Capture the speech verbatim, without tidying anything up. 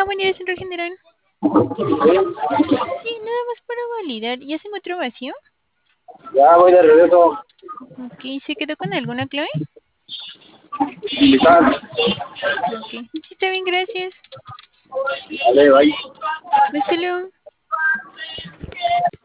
manera de centro general. Sí, Sí, nada más para validar. ¿Ya se encontró vacío? ya voy de regreso. Ok, ¿se quedó con alguna clave? Quizás. Ok, sí, está bien, gracias. Vale, bye. Hasta luego.